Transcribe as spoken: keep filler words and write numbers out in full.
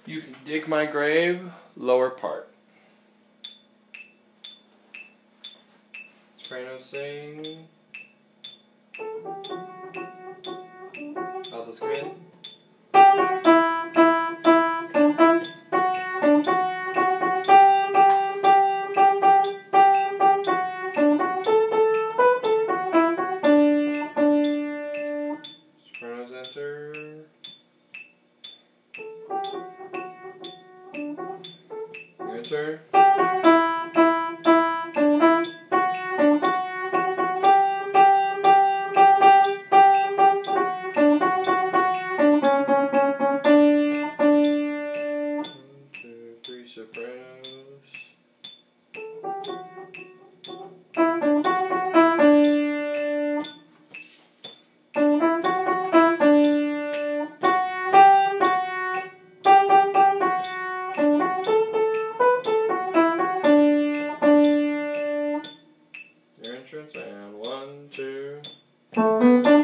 You Can Dig My Grave, lower part. Soprano sing. Altos come in. Sopranos enter. Enter. One, two, three sopranos. Your entrance, and one, two.